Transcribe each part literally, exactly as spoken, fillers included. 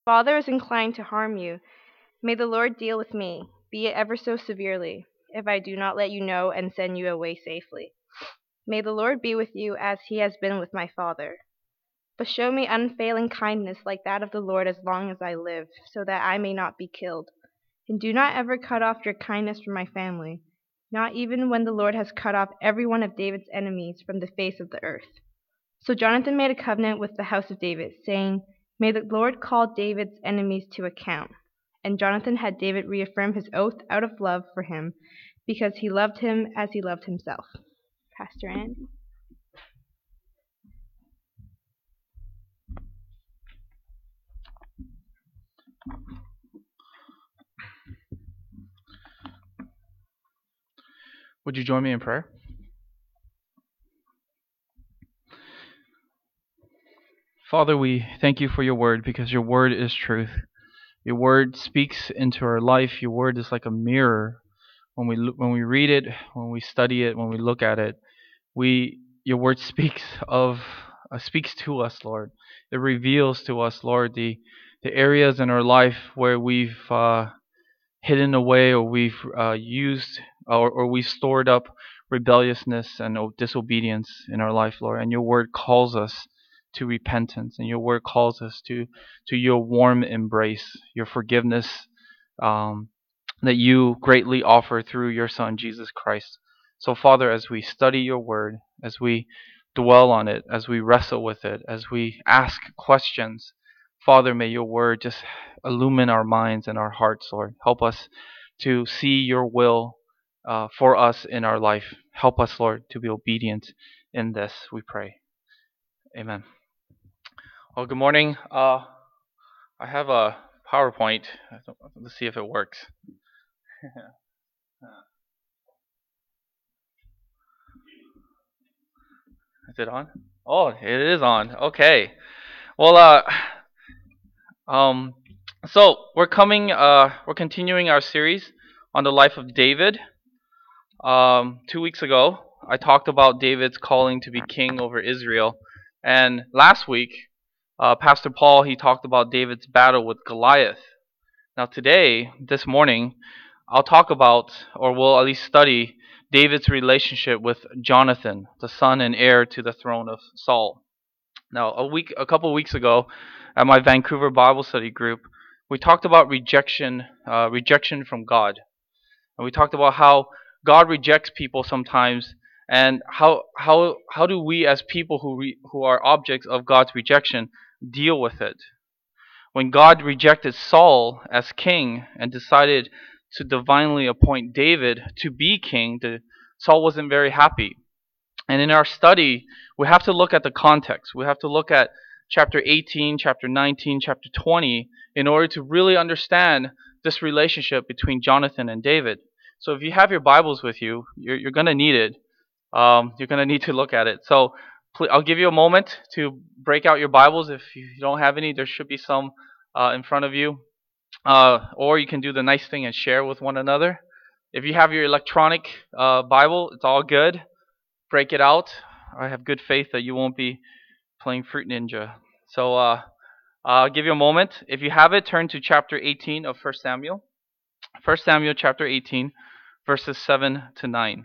Father is inclined to harm you. May the Lord deal with me, be it ever so severely, if I do not let you know and send you away safely. May the Lord be with you as he has been with my father. But show me unfailing kindness like that of the Lord as long as I live, so that I may not be killed. And do not ever cut off your kindness from my family, not even when the Lord has cut off every one of David's enemies from the face of the earth. So Jonathan made a covenant with the house of David, saying, May the Lord call David's enemies to account. And Jonathan had David reaffirm his oath out of love for him, because he loved him as he loved himself. Pastor Andy. Would you join me in prayer? Father, we thank you for your word because your word is truth. Your word speaks into our life. Your word is like a mirror. When we when we read it, when we study it, when we look at it, we your word speaks of uh, speaks to us, Lord. It reveals to us, Lord, the the areas in our life where we've uh, hidden away or we've uh, used or, or we've stored up rebelliousness and disobedience in our life, Lord. And your word calls us to repentance, and your word calls us to to your warm embrace, your forgiveness um, that you greatly offer through your Son, Jesus Christ. So, Father, as we study your word, as we dwell on it, as we wrestle with it, as we ask questions, Father, may your word just illumine our minds and our hearts, Lord. Help us to see your will uh, for us in our life. Help us, Lord, to be obedient in this, we pray. Amen. Well, good morning. Uh, I have a PowerPoint. Let's see if it works. Is it on? Oh, it is on. Okay. Well, uh, um, so we're coming, uh, we're continuing our series on the life of David. Um, two weeks ago, I talked about David's calling to be king over Israel, and last week, uh, Pastor Paul he talked about David's battle with Goliath. Now today, this morning, I'll talk about, or we'll at least study, David's relationship with Jonathan, the son and heir to the throne of Saul. Now, a week, a couple of weeks ago, at my Vancouver Bible study group, we talked about rejection, uh, rejection from God, and we talked about how God rejects people sometimes, and how how how do we, as people who re, who are objects of God's rejection, deal with it? When God rejected Saul as king and decided to divinely appoint David to be king, the, Saul wasn't very happy. And in our study, we have to look at the context. We have to look at chapter eighteen, chapter nineteen, chapter twenty in order to really understand this relationship between Jonathan and David. So if you have your Bibles with you, you're, you're going to need it. Um, you're going to need to look at it. So I'll give you a moment to break out your Bibles. If you don't have any, there should be some uh, in front of you. Uh, or you can do the nice thing and share with one another. If you have your electronic uh, Bible, it's all good. Break it out. I have good faith that you won't be playing Fruit Ninja. So uh, I'll give you a moment. If you have it, turn to chapter eighteen of First Samuel. First Samuel chapter eighteen, verses seven to nine.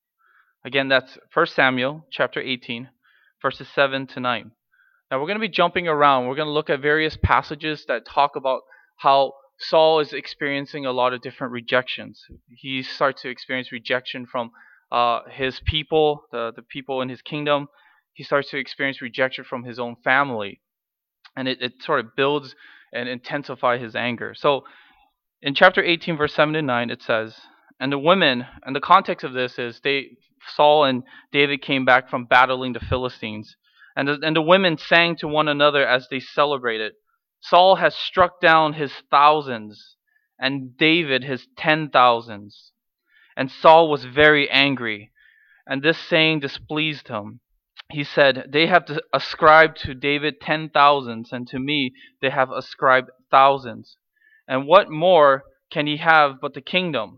Again, that's First Samuel chapter eighteen, verses seven to nine. Now we're going to be jumping around. We're going to look at various passages that talk about how Saul is experiencing a lot of different rejections. He starts to experience rejection from uh, his people, the, the people in his kingdom. He starts to experience rejection from his own family. And it, it sort of builds and intensifies his anger. So in chapter eighteen, verse seven to nine, it says, And the women, and the context of this is they Saul and David came back from battling the Philistines. And the, and the women sang to one another as they celebrated. Saul has struck down his thousands, and David his ten thousands. And Saul was very angry, and this saying displeased him. He said, They have ascribed to David ten thousands, and to me they have ascribed thousands. And what more can he have but the kingdom?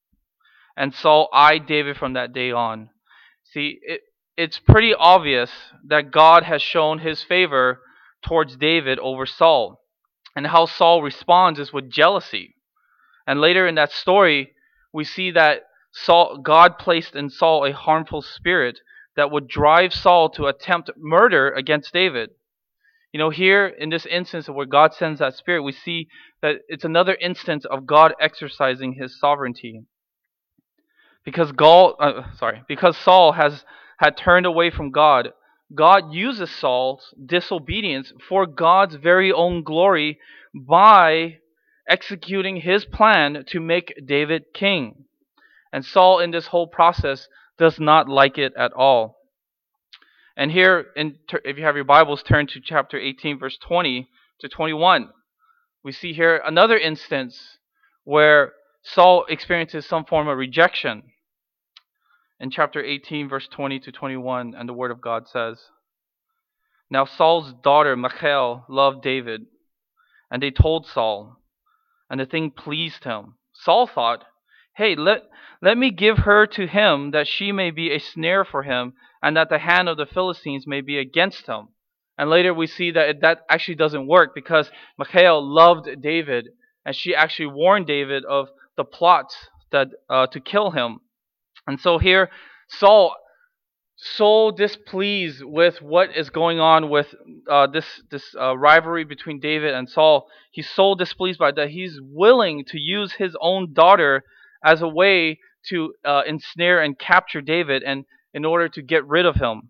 And Saul eyed David from that day on. See, it, it's pretty obvious that God has shown his favor towards David over Saul. And how Saul responds is with jealousy. And later in that story, we see that Saul, God placed in Saul a harmful spirit that would drive Saul to attempt murder against David. You know, here in this instance where God sends that spirit, we see that it's another instance of God exercising his sovereignty. Because Gaul, uh, sorry, because Saul has had turned away from God, God uses Saul's disobedience for God's very own glory by executing his plan to make David king. And Saul in this whole process does not like it at all. And here, in, if you have your Bibles, turn to chapter eighteen, verse twenty to twenty-one. We see here another instance where Saul experiences some form of rejection. In chapter eighteen, verse twenty to twenty-one, and the Word of God says, "Now Saul's daughter Michal loved David, and they told Saul, and the thing pleased him. Saul thought, hey, let, let me give her to him, that she may be a snare for him, and that the hand of the Philistines may be against him." And later we see that it, that actually doesn't work, because Michal loved David, and she actually warned David of the plots that uh, to kill him. And so here, Saul, so displeased with what is going on with uh, this this uh, rivalry between David and Saul, he's so displeased by that he's willing to use his own daughter as a way to uh, ensnare and capture David, and in order to get rid of him.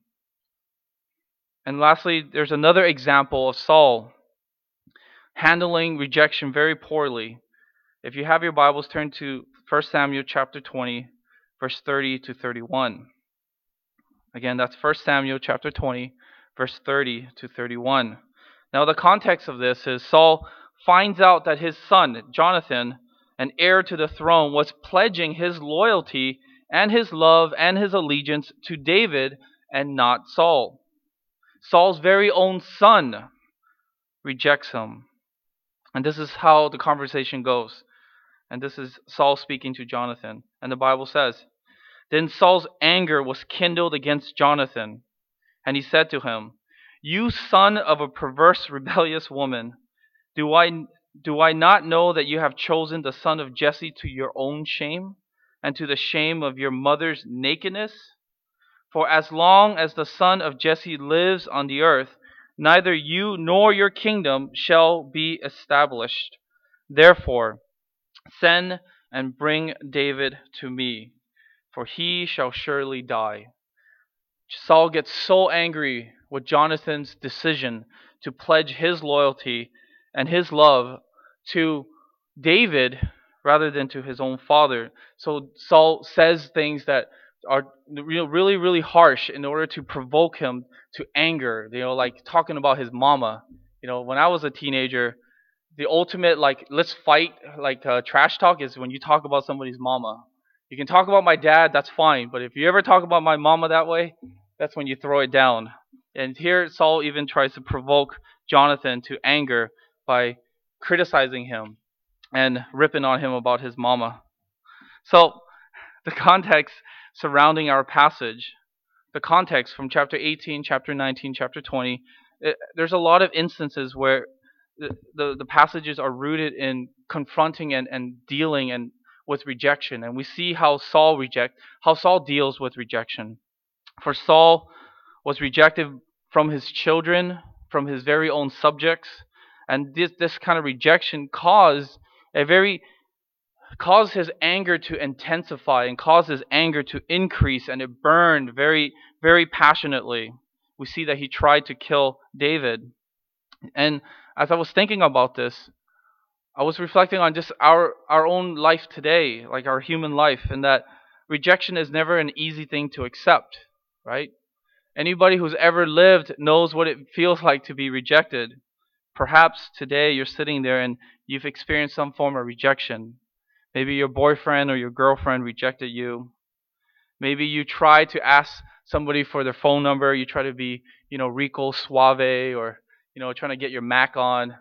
And lastly, there's another example of Saul handling rejection very poorly. If you have your Bibles, turn to First Samuel chapter twenty, verse thirty to thirty-one. Again, that's First Samuel chapter twenty, verse thirty to thirty-one. Now, the context of this is Saul finds out that his son, Jonathan, an heir to the throne, was pledging his loyalty and his love and his allegiance to David and not Saul. Saul's very own son rejects him. And this is how the conversation goes. And this is Saul speaking to Jonathan. And the Bible says, "Then Saul's anger was kindled against Jonathan, and he said to him, 'You son of a perverse, rebellious woman, do I, do I not know that you have chosen the son of Jesse to your own shame, and to the shame of your mother's nakedness? For as long as the son of Jesse lives on the earth, neither you nor your kingdom shall be established. Therefore, send and bring David to me, for he shall surely die.'" Saul gets so angry with Jonathan's decision to pledge his loyalty and his love to David rather than to his own father. So Saul says things that are really, really harsh in order to provoke him to anger. You know, like talking about his mama. You know, when I was a teenager, the ultimate, like, let's fight, like uh, trash talk is when you talk about somebody's mama. You can talk about my dad, that's fine. But if you ever talk about my mama that way, that's when you throw it down. And here Saul even tries to provoke Jonathan to anger by criticizing him and ripping on him about his mama. So the context surrounding our passage, the context from chapter eighteen, chapter nineteen, chapter twenty, it, there's a lot of instances where the, the, the passages are rooted in confronting and, and dealing and with rejection. And we see how Saul reject how Saul deals with rejection. For Saul was rejected from his children, from his very own subjects, and this this kind of rejection caused a very caused his anger to intensify and caused his anger to increase, and it burned very, very passionately. We see that he tried to kill David. And as I was thinking about this, I was reflecting on just our, our own life today, like our human life, and that rejection is never an easy thing to accept, right? Anybody who's ever lived knows what it feels like to be rejected. Perhaps today you're sitting there and you've experienced some form of rejection. Maybe your boyfriend or your girlfriend rejected you. Maybe you try to ask somebody for their phone number. You try to be, you know, Rico Suave, or, you know, trying to get your Mac on.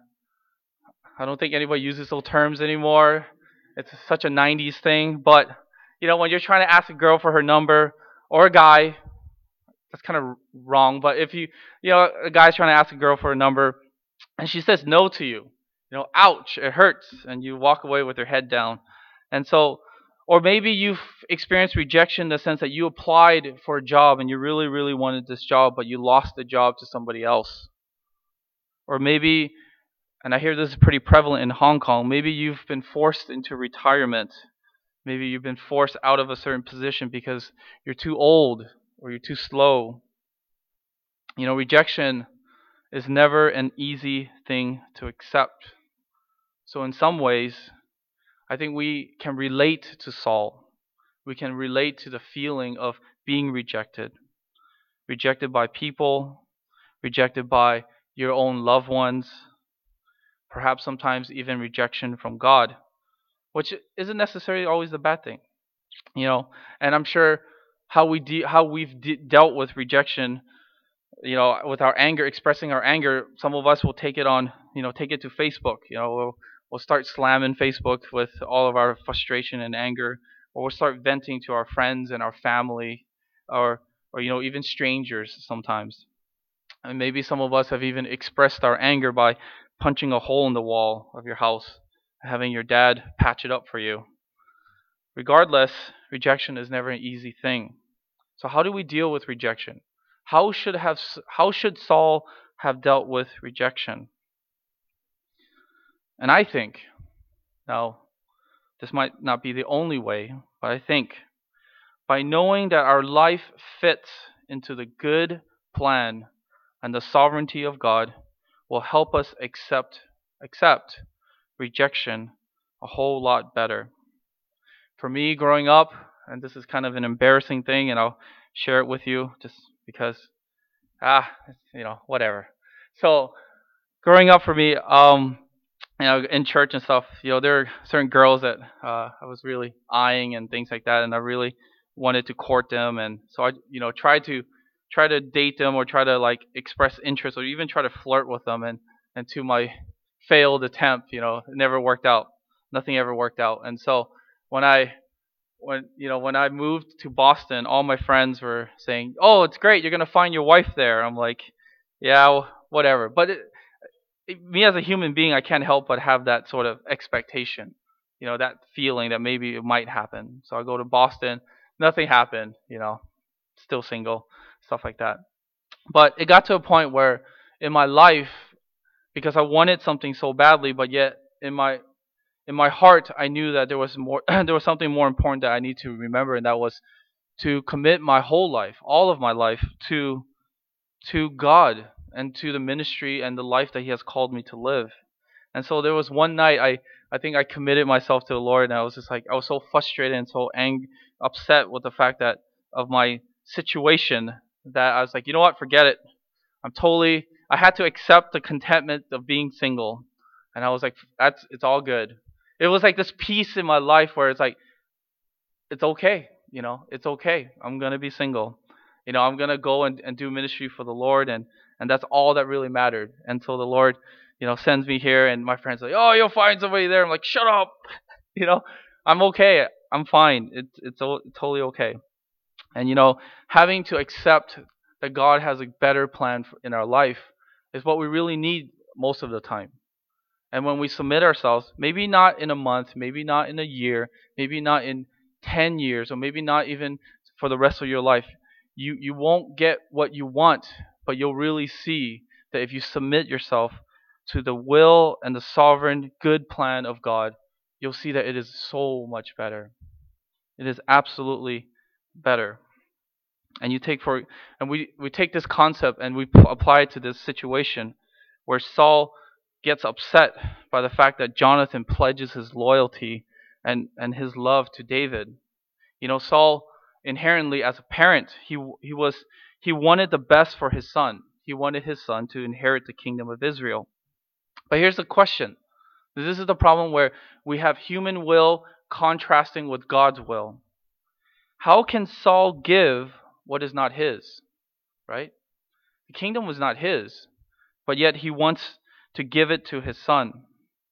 I don't think anybody uses those terms anymore. It's such a nineties thing. But, you know, when you're trying to ask a girl for her number, or a guy, that's kind of wrong. But if you, you know, a guy's trying to ask a girl for a number, and she says no to you, You know, ouch, it hurts, and you walk away with your head down. And so, or maybe you've experienced rejection in the sense that you applied for a job and you really, really wanted this job, but you lost the job to somebody else. Or maybe, and I hear this is pretty prevalent in Hong Kong, maybe you've been forced into retirement. Maybe you've been forced out of a certain position because you're too old or you're too slow. You know, rejection is never an easy thing to accept. So in some ways, I think we can relate to Saul. We can relate to the feeling of being rejected. Rejected by people, rejected by your own loved ones, perhaps sometimes even rejection from God, which isn't necessarily always a bad thing. You know, and I'm sure how we de- how we've de- dealt with rejection, you know, with our anger, expressing our anger, some of us will take it on, you know, take it to Facebook. You know, we'll, we'll start slamming Facebook with all of our frustration and anger, or we'll start venting to our friends and our family, or, or you know, even strangers sometimes. And maybe some of us have even expressed our anger by punching a hole in the wall of your house, having your dad patch it up for you. Regardless, rejection is never an easy thing. So how do we deal with rejection? How should have how should Saul have dealt with rejection? And I think, now this might not be the only way, but I think by knowing that our life fits into the good plan and the sovereignty of God will help us accept accept rejection a whole lot better. For me growing up, and this is kind of an embarrassing thing and I'll share it with you just because ah, you know, whatever. So growing up for me, um, you know, in church and stuff, you know, there are certain girls that uh, I was really eyeing and things like that, and I really wanted to court them, and so I, you know, tried to try to date them or try to like express interest or even try to flirt with them, and and to my failed attempt, you know, it never worked out. Nothing ever worked out, and so when I when you know when I moved to Boston, all my friends were saying, "Oh, it's great, you're gonna find your wife there." I'm like, "Yeah, whatever." But it, it, me as a human being, I can't help but have that sort of expectation, you know, that feeling that maybe it might happen. So I go to Boston, nothing happened, you know, still single, stuff like that. But it got to a point where in my life, because I wanted something so badly, but yet in my in my heart, I knew that there was more. There was something more important that I need to remember, and that was to commit my whole life, all of my life, to to God and to the ministry and the life that He has called me to live. And so there was one night I I think I committed myself to the Lord, and I was just like I was so frustrated and so ang- upset with the fact that of my situation that I was like, you know what, forget it. I'm totally. I had to accept the contentment of being single, and I was like, that's it's all good. It was like this peace in my life where it's like, it's okay, you know, it's okay. I'm gonna be single, you know, I'm gonna go and, and do ministry for the Lord, and and that's all that really mattered. Until the Lord, you know, sends me here, and my friends are like, oh, you'll find somebody there. I'm like, shut up, you know, I'm okay. I'm fine. It's it's o- totally okay. And you know, having to accept that God has a better plan for, in our life is what we really need most of the time. And when we submit ourselves, maybe not in a month, maybe not in a year, maybe not in ten years, or maybe not even for the rest of your life, you, you won't get what you want, but you'll really see that if you submit yourself to the will and the sovereign good plan of God, you'll see that it is so much better. It is absolutely better. And you take for and we, we take this concept and we p- apply it to this situation where Saul gets upset by the fact that Jonathan pledges his loyalty and, and his love to David. You know, Saul inherently as a parent, he he was he wanted the best for his son. He wanted his son to inherit the kingdom of Israel. But here's the question. This is the problem where we have human will contrasting with God's will. How can Saul give what is not his? Right? The kingdom was not his, but yet he wants to give it to his son.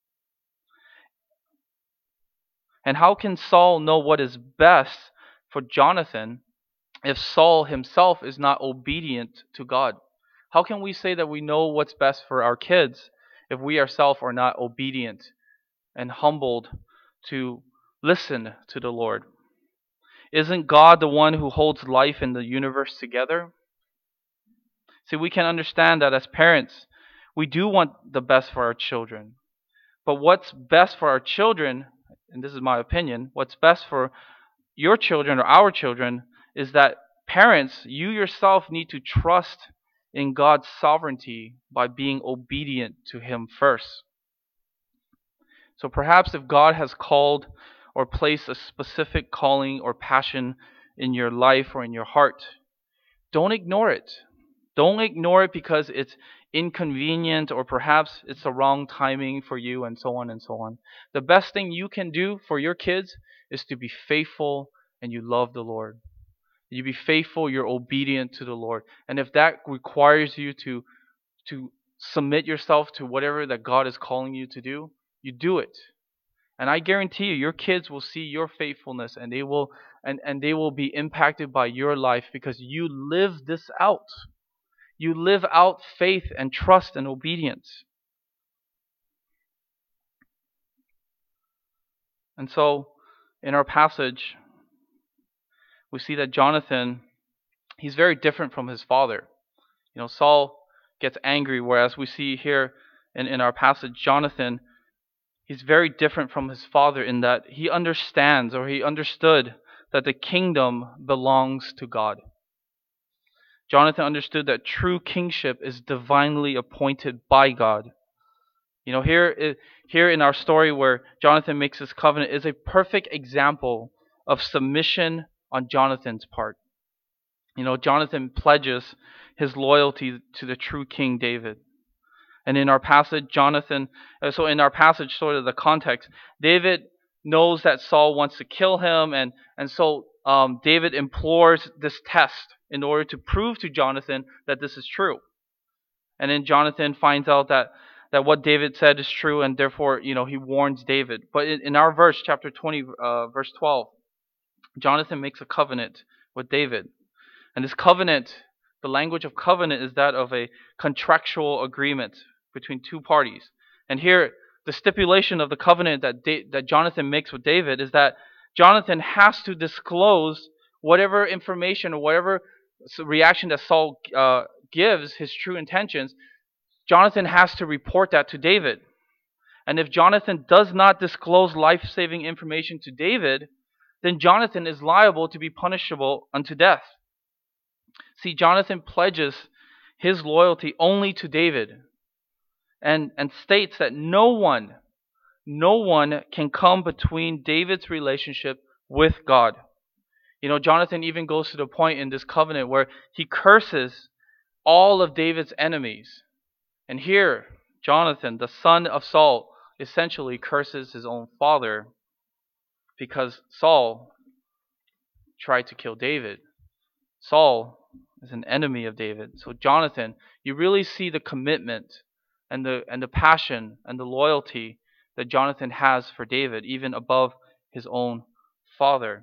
And how can Saul know what is best for Jonathan if Saul himself is not obedient to God? How can we say that we know what's best for our kids if we ourselves are not obedient and humbled to listen to the Lord? Isn't God the one who holds life in the universe together? See, we can understand that as parents, we do want the best for our children. But what's best for our children, and this is my opinion, what's best for your children or our children is that parents, you yourself need to trust in God's sovereignty by being obedient to Him first. So perhaps if God has called or placed a specific calling or passion in your life or in your heart, don't ignore it. Don't ignore it because it's inconvenient or perhaps it's the wrong timing for you and so on and so on. The best thing you can do for your kids is to be faithful and you love the Lord. You be faithful, you're obedient to the Lord. And if that requires you to to submit yourself to whatever that God is calling you to do, you do it. And I guarantee you, your kids will see your faithfulness and they will and, and they will be impacted by your life because you live this out. You live out faith and trust and obedience. And so, in our passage, we see that Jonathan, he's very different from his father. You know, Saul gets angry, whereas we see here in, in our passage, Jonathan, he's very different from his father in that he understands or he understood that the kingdom belongs to God. Jonathan understood that true kingship is divinely appointed by God. You know, here, here in our story where Jonathan makes this covenant is a perfect example of submission on Jonathan's part. You know, Jonathan pledges his loyalty to the true King David. And in our passage, Jonathan, so in our passage, sort of the context, David knows that Saul wants to kill him, and, and so um, David implores this test in order to prove to Jonathan that this is true. And then Jonathan finds out that, that what David said is true, and therefore, you know, he warns David. But in, in our verse, chapter twenty, uh, verse twelve, Jonathan makes a covenant with David. And this covenant, the language of covenant is that of a contractual agreement between two parties. And here, the stipulation of the covenant that da- that Jonathan makes with David is that Jonathan has to disclose whatever information or whatever reaction that Saul uh, gives, his true intentions. Jonathan has to report that to David. And if Jonathan does not disclose life-saving information to David, then Jonathan is liable to be punishable unto death. See, Jonathan pledges his loyalty only to David and, and states that no one, no one can come between David's relationship with God. You know, Jonathan even goes to the point in this covenant where he curses all of David's enemies. And here, Jonathan, the son of Saul, essentially curses his own father because Saul tried to kill David. Saul is an enemy of David. So Jonathan, you really see the commitment and the and the passion and the loyalty that Jonathan has for David, even above his own father.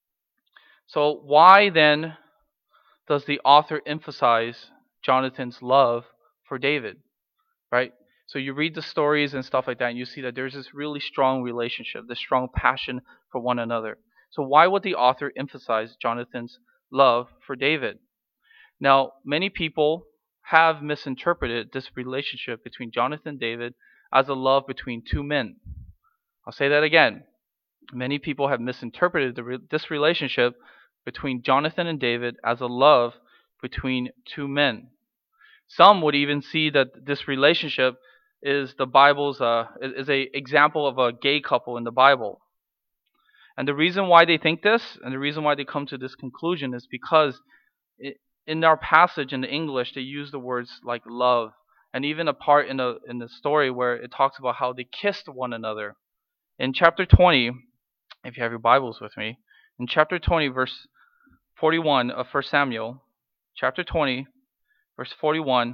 So why then does the author emphasize Jonathan's love for David? Right? So you read the stories and stuff like that, and you see that there's this really strong relationship, this strong passion for one another. So why would the author emphasize Jonathan's love for David? Now, many people have misinterpreted this relationship between Jonathan and David as a love between two men. I'll say that again. Many people have misinterpreted the, this relationship between Jonathan and David as a love between two men. Some would even see that this relationship is the Bible's uh, is a example of a gay couple in the Bible. And the reason why they think this, and the reason why they come to this conclusion, is because it, in our passage in the English, they use the words like love, and even a part in the in the story where it talks about how they kissed one another. In chapter twenty, if you have your Bibles with me, in chapter twenty, verse forty-one of First Samuel, chapter twenty, verse forty-one,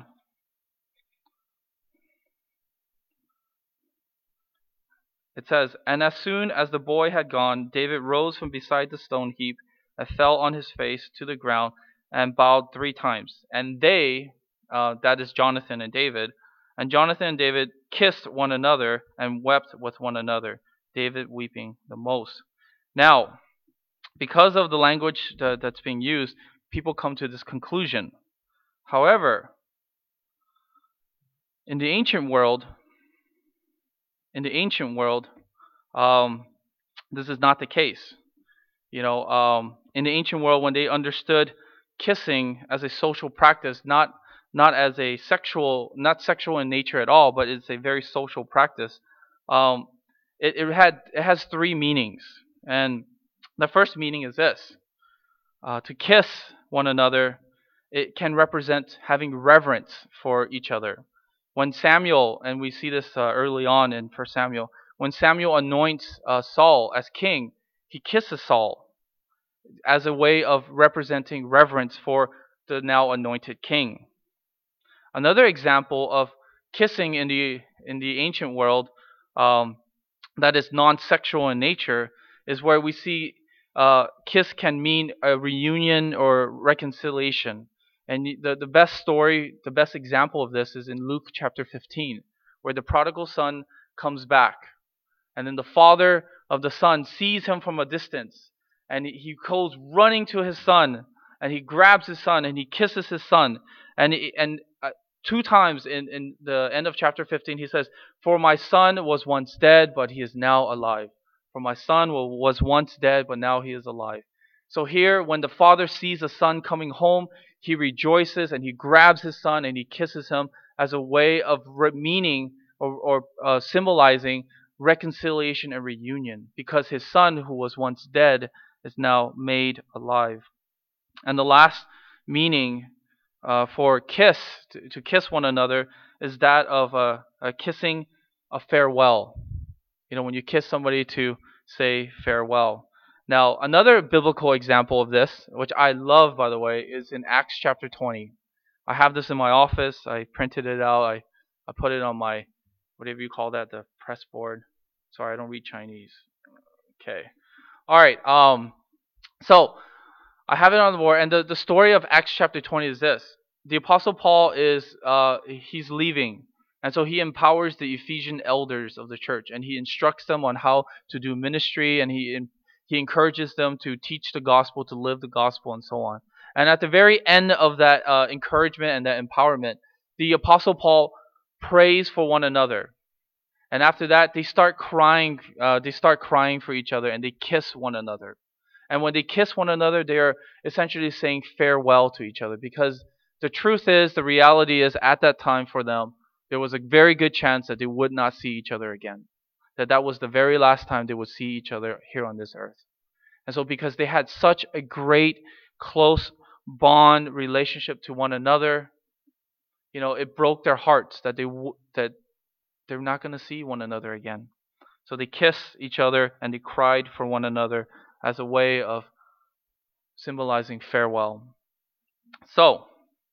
it says, "And as soon as the boy had gone, David rose from beside the stone heap and fell on his face to the ground and bowed three times. And they, uh, that is Jonathan and David, and Jonathan and David kissed one another and wept with one another, David weeping the most. Now, because of the language that, that's being used, people come to this conclusion. However, in the ancient world, in the ancient world, um, this is not the case. You know, um, in the ancient world, when they understood kissing as a social practice, not not as a sexual, not sexual in nature at all, but it's a very social practice. Um, it, it had it has three meanings, and the first meaning is this: uh, to kiss one another. It can represent having reverence for each other. When Samuel, and we see this uh, early on in First Samuel, when Samuel anoints uh, Saul as king, he kisses Saul as a way of representing reverence for the now anointed king. Another example of kissing in the in the ancient world um, that is non-sexual in nature is where we see uh, kiss can mean a reunion or reconciliation. And the, the best story, the best example of this is in Luke chapter fifteen, where the prodigal son comes back. And then the father of the son sees him from a distance. And he goes running to his son. And he grabs his son and he kisses his son. And, he, and uh, two times in, in the end of chapter fifteen, he says, "For my son was once dead, but he is now alive. For my son was once dead, but now he is alive." So here, when the father sees the son coming home, he rejoices and he grabs his son and he kisses him as a way of re- meaning or, or uh, symbolizing reconciliation and reunion, because his son, who was once dead, is now made alive. And the last meaning uh, for kiss, to, to kiss one another, is that of uh, a kissing a farewell. You know, when you kiss somebody to say farewell. Now, another biblical example of this, which I love, by the way, is in Acts chapter twenty. I have this in my office. I printed it out. I, I put it on my, whatever you call that, the press board. Sorry, I don't read Chinese. Okay. All right. Um. So, I have it on the board, and the, the story of Acts chapter twenty is this. The Apostle Paul is, uh, he's leaving. And so he empowers the Ephesian elders of the church, and he instructs them on how to do ministry, and he he encourages them to teach the gospel, to live the gospel, and so on. And at the very end of that uh, encouragement and that empowerment, the Apostle Paul prays for one another. And after that, they start crying. Uh, they start crying for each other, and they kiss one another. And when they kiss one another, they are essentially saying farewell to each other, because the truth is, the reality is, at that time for them, there was a very good chance that they would not see each other again. That that was the very last time they would see each other here on this earth. And so because they had such a great, close bond relationship to one another, you know, it broke their hearts that they w- that they're not going to see one another again. So they kissed each other and they cried for one another as a way of symbolizing farewell. So,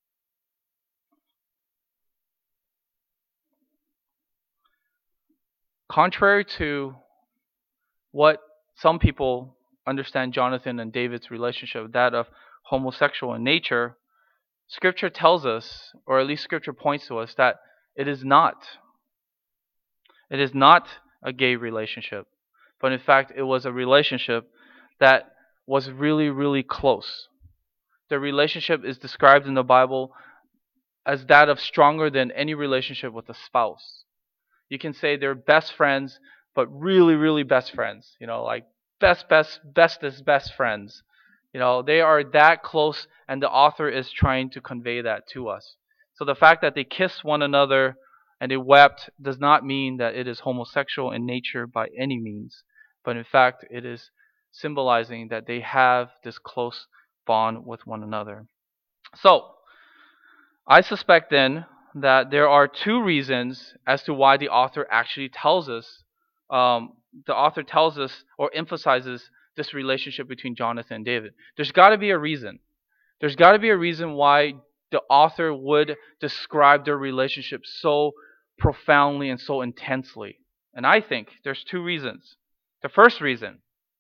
contrary to what some people understand Jonathan and David's relationship, that of homosexual in nature, Scripture tells us, or at least Scripture points to us, that it is not. It is not a gay relationship, but in fact, it was a relationship that was really, really close. The relationship is described in the Bible as that of stronger than any relationship with a spouse. You can say they're best friends, but really, really best friends. You know, like best, best, bestest best friends. You know, they are that close, and the author is trying to convey that to us. So the fact that they kissed one another and they wept does not mean that it is homosexual in nature by any means, but in fact, it is symbolizing that they have this close bond with one another. So, I suspect then that there are two reasons as to why the author actually tells us, um, the author tells us or emphasizes this relationship between Jonathan and David. There's got to be a reason. There's got to be a reason why the author would describe their relationship so profoundly and so intensely. And I think there's two reasons. The first reason,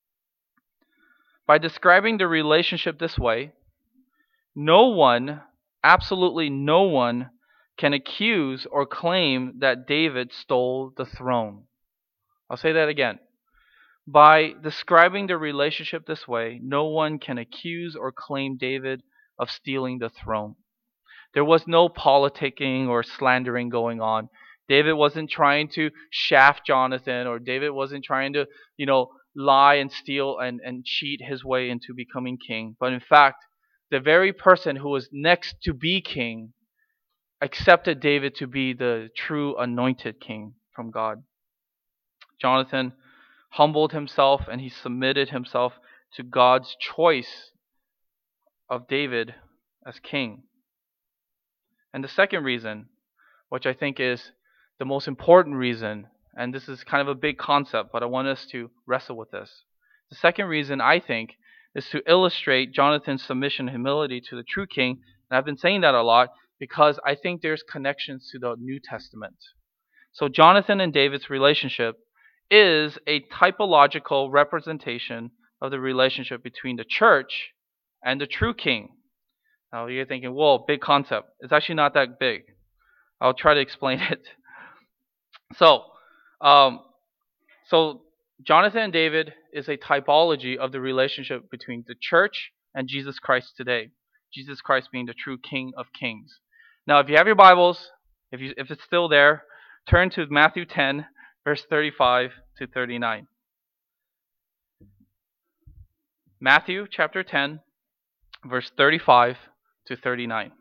by describing the relationship this way, no one, absolutely no one, can accuse or claim that David stole the throne. I'll say that again. By describing the relationship this way, no one can accuse or claim David of stealing the throne. There was no politicking or slandering going on. David wasn't trying to shaft Jonathan, or David wasn't trying to, you know, lie and steal and, and cheat his way into becoming king. But in fact, the very person who was next to be king accepted David to be the true anointed king from God. Jonathan humbled himself and he submitted himself to God's choice of David as king. And the second reason, which I think is the most important reason, and this is kind of a big concept, but I want us to wrestle with this. The second reason, I think, is to illustrate Jonathan's submission and humility to the true king. And I've been saying that a lot because I think there's connections to the New Testament. So Jonathan and David's relationship is a typological representation of the relationship between the church and the true king. Now you're thinking, whoa, big concept. It's actually not that big. I'll try to explain it. So, um, so Jonathan and David is a typology of the relationship between the church and Jesus Christ today. Jesus Christ being the true King of Kings. Now, if you have your Bibles, if you if it's still there, turn to Matthew ten, verse thirty-five to thirty-nine. Matthew chapter ten, verse thirty-five to thirty-nine.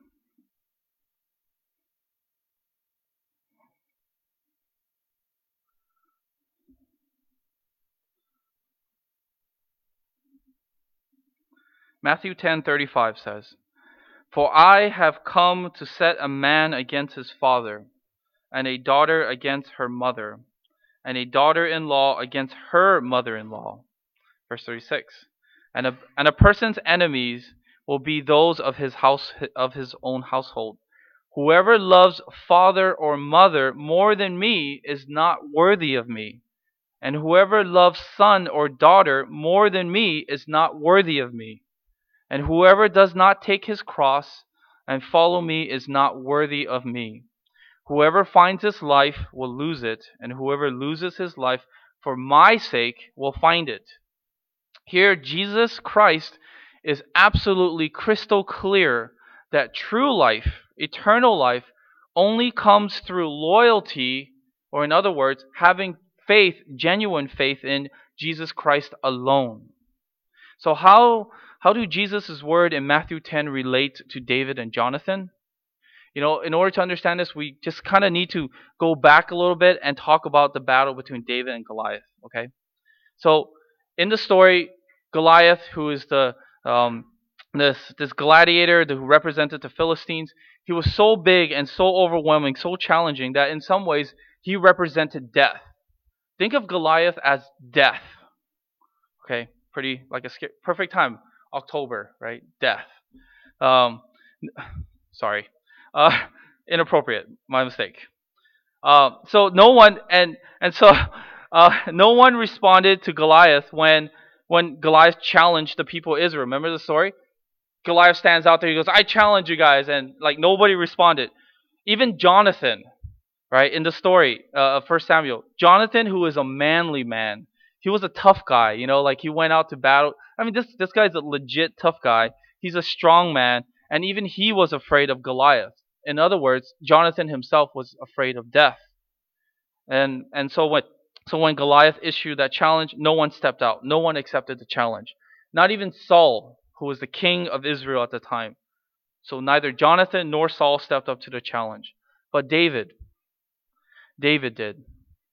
Matthew ten thirty-five says, "For I have come to set a man against his father, and a daughter against her mother, and a daughter-in-law against her mother-in-law." Verse thirty-six, "And a, and a person's enemies will be those of his house of his own household. Whoever loves father or mother more than me is not worthy of me, and whoever loves son or daughter more than me is not worthy of me. And whoever does not take his cross and follow me is not worthy of me. Whoever finds his life will lose it, and whoever loses his life for my sake will find it." Here, Jesus Christ is absolutely crystal clear that true life, eternal life, only comes through loyalty, or in other words, having faith, genuine faith in Jesus Christ alone. So how how do Jesus' word in Matthew ten relate to David and Jonathan? You know, in order to understand this, we just kind of need to go back a little bit and talk about the battle between David and Goliath. Okay, so in the story, Goliath, who is the um, this this gladiator who represented the Philistines, he was so big and so overwhelming, so challenging that in some ways he represented death. Think of Goliath as death. Okay, pretty like a scary, perfect time, October, right? Death. Um, sorry, uh, inappropriate. My mistake. Uh, so no one and and so uh, no one responded to Goliath when when Goliath challenged the people of Israel. Remember the story? Goliath stands out there. He goes, "I challenge you guys," and like nobody responded. Even Jonathan, right, in the story uh, of First Samuel, Jonathan, who is a manly man, he was a tough guy. You know, like he went out to battle. I mean, this this guy's a legit tough guy. He's a strong man, and even he was afraid of Goliath. In other words, Jonathan himself was afraid of death. And and so when so when Goliath issued that challenge, no one stepped out. No one accepted the challenge. Not even Saul, who was the king of Israel at the time. So neither Jonathan nor Saul stepped up to the challenge. But David, David did.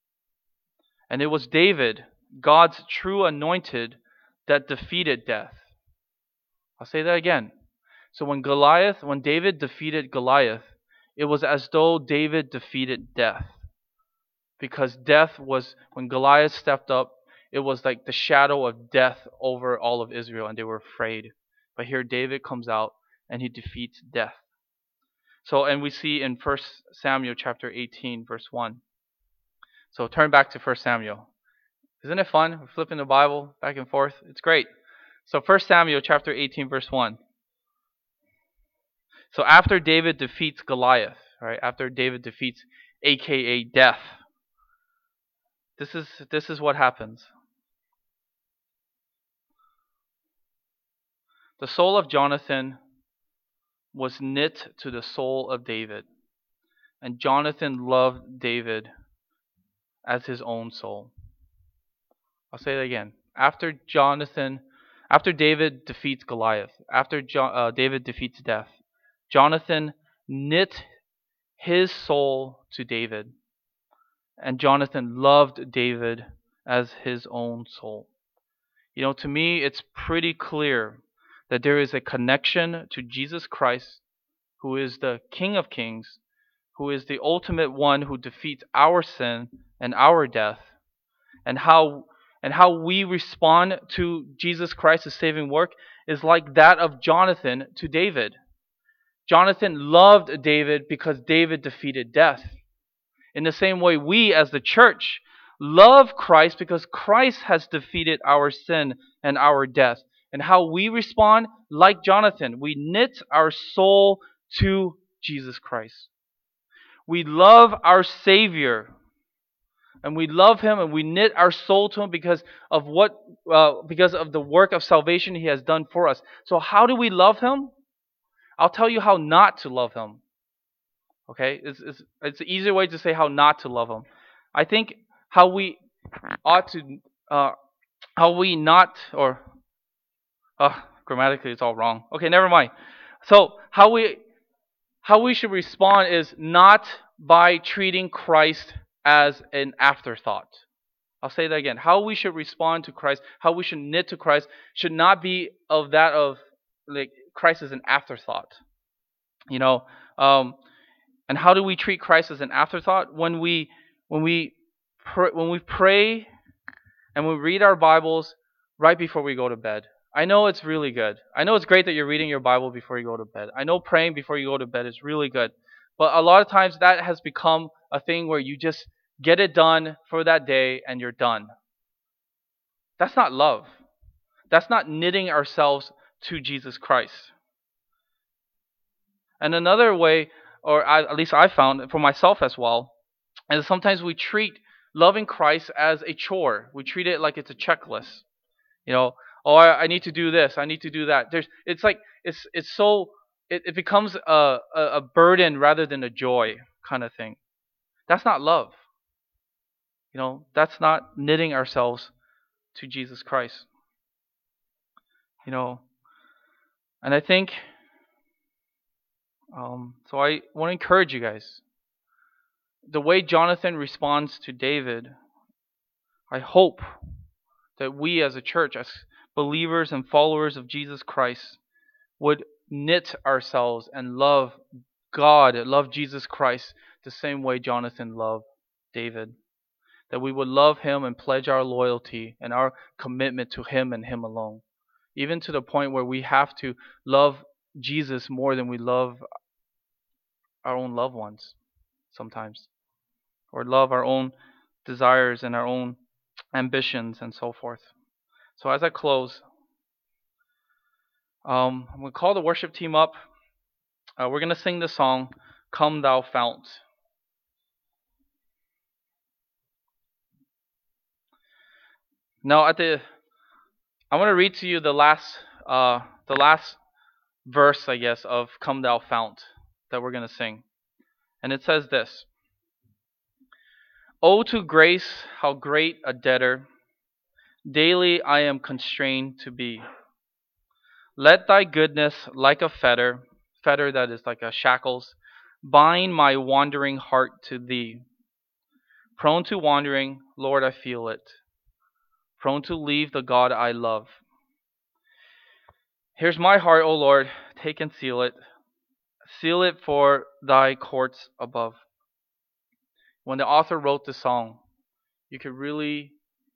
And it was David, God's true anointed, that defeated death. I'll say that again. So when Goliath, when David defeated Goliath, it was as though David defeated death. Because death was, when Goliath stepped up, it was like the shadow of death over all of Israel, and they were afraid. But here David comes out and he defeats death. So, and we see in First Samuel chapter eighteen, verse one. So turn back to First Samuel. Isn't it fun? We're flipping the Bible back and forth. It's great. So First Samuel chapter eighteen, verse one. So after David defeats Goliath, right? After David defeats aka death. This is this is what happens. The soul of Jonathan was knit to the soul of David, and Jonathan loved David as his own soul. I'll say it again. After Jonathan, after David defeats Goliath, after jo- uh, David defeats death, Jonathan knit his soul to David, and Jonathan loved David as his own soul. You know, to me, it's pretty clear that there is a connection to Jesus Christ, who is the King of Kings, who is the ultimate one who defeats our sin and our death, and how and how we respond to Jesus Christ's saving work is like that of Jonathan to David. Jonathan loved David because David defeated death. In the same way, we as the church love Christ because Christ has defeated our sin and our death. And how we respond, like Jonathan, we knit our soul to Jesus Christ. We love our Savior, and we love Him, and we knit our soul to Him because of what, uh, because of the work of salvation He has done for us. So, how do we love Him? I'll tell you how not to love Him. Okay, it's it's it's an easier way to say how not to love Him. I think how we ought to, uh, how we not or, uh, grammatically it's all wrong. Okay, never mind. So how we how we should respond is not by treating Christ as an afterthought. I'll say that again. How we should respond to Christ, how we should knit to Christ, should not be of that of like Christ as an afterthought. You know, um, and how do we treat Christ as an afterthought? When we when we pr- when we pray and we read our Bibles right before we go to bed. I know it's really good. I know it's great that you're reading your Bible before you go to bed. I know praying before you go to bed is really good. But a lot of times that has become a thing where you just get it done for that day and you're done. That's not love. That's not knitting ourselves to Jesus Christ. And another way, or I, at least I found for myself as well, is sometimes we treat loving Christ as a chore. We treat it like it's a checklist. You know, oh, I, I need to do this. I need to do that. There's, it's like it's it's so it, it becomes a, a a burden rather than a joy kind of thing. That's not love. You know, that's not knitting ourselves to Jesus Christ. You know, and I think um, so. I want to encourage you guys. The way Jonathan responds to David, I hope that we as a church, as believers and followers of Jesus Christ, would knit ourselves and love God, love Jesus Christ the same way Jonathan loved David. That we would love Him and pledge our loyalty and our commitment to Him and Him alone. Even to the point where we have to love Jesus more than we love our own loved ones sometimes. Or love our own desires and our own ambitions and so forth. So as I close, um, I'm going to call the worship team up. Uh, we're going to sing the song, Come Thou Fount. Now, at the, I want to read to you the last, uh, the last verse, I guess, of Come Thou Fount that we're going to sing. And it says this: O to grace, how great a debtor daily I am constrained to be. Let Thy goodness, like a fetter, fetter that is like a shackles, bind my wandering heart to Thee. Prone to wandering, Lord, I feel it. Prone to leave the God I love. Here's my heart, O Lord, take and seal it. Seal it for Thy courts above. When the author wrote the song, you could really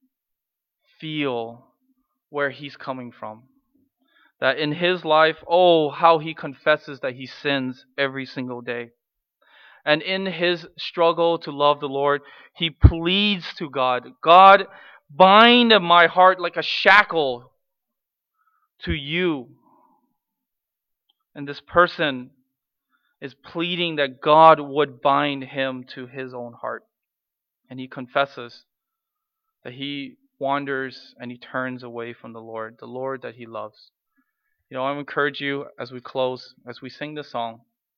feel where he's coming from. That in his life, oh, how he confesses that he sins every single day. And in his struggle to love the Lord, he pleads to God, God, bind my heart like a shackle to You. And this person is pleading that God would bind him to his own heart. And he confesses that he wanders and he turns away from the Lord, the Lord that he loves. You know, I encourage you as we close, as we sing this song,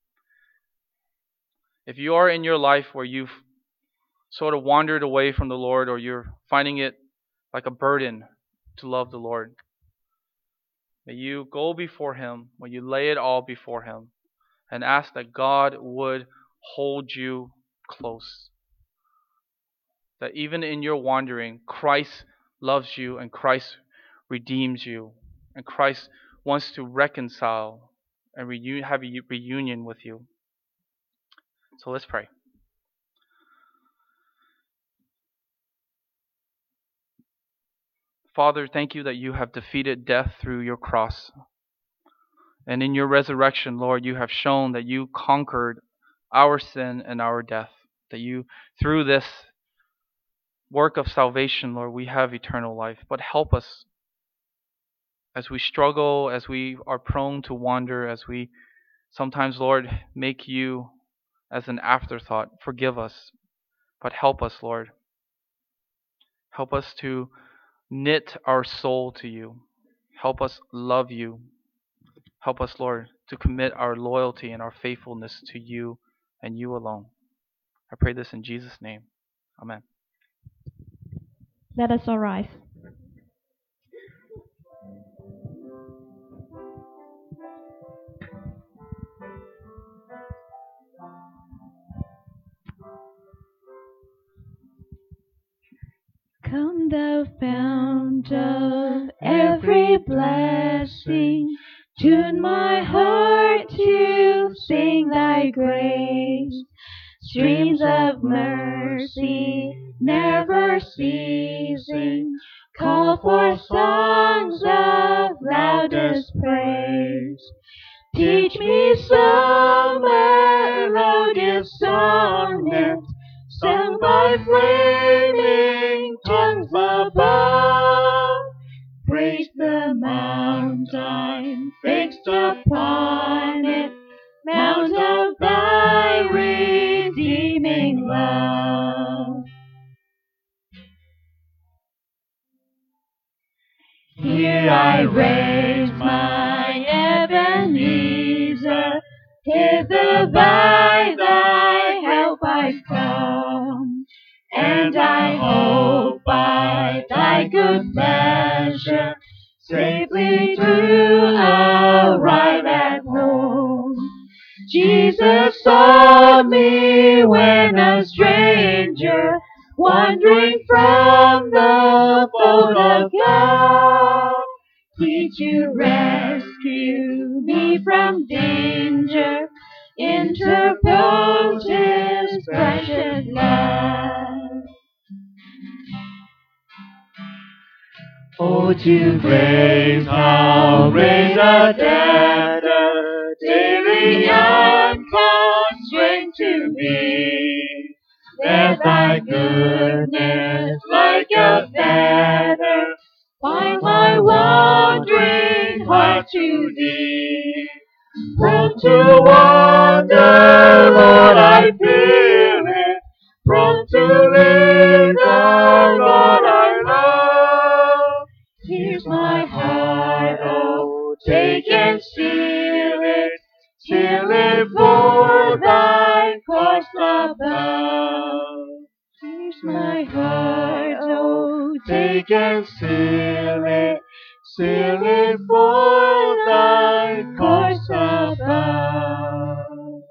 if you are in your life where you've sort of wandered away from the Lord, or you're finding it like a burden to love the Lord, may you go before him, may you lay it all before him, and ask that God would hold you close. That even in your wandering, Christ loves you and Christ redeems you. And Christ wants to reconcile and reun- have a reunion with you. So let's pray. Father, thank you that you have defeated death through your cross. And in your resurrection, Lord, you have shown that you conquered our sin and our death. That you, through this work of salvation, Lord, we have eternal life. But help us as we struggle, as we are prone to wander, as we sometimes, Lord, make you as an afterthought. Forgive us, but help us, Lord. Help us to knit our soul to you. Help us love you. Help us, Lord, to commit our loyalty and our faithfulness to you and you alone. I pray this in Jesus' name. Amen. Let us all rise. Come, thou fount of every blessing, tune my heart to sing thy grace. Streams of mercy never ceasing, call for songs of loudest praise. Teach me some melodious sonnet, sung by flaming tongues above. Praise the mount I'm fixed upon it, mount of thy redeeming love. Here I raise my Ebenezer, hither by thy help I come, and I hope by thy good pleasure safely to arrive at home. Jesus saw me when a stranger, wandering from the fold of God. Please to rescue me from danger, interpose his precious love. Oh, to grace how raise a debtor, daily unconstrained to me. Let thy goodness like a feather bind my wandering heart to thee. Prone to wander, Lord, I feel it. Prone to linger, Lord, I love. Here's my heart, oh, take and seal it. Seal it for thy cause above. Here's my heart, oh, take and seal it. Seal it for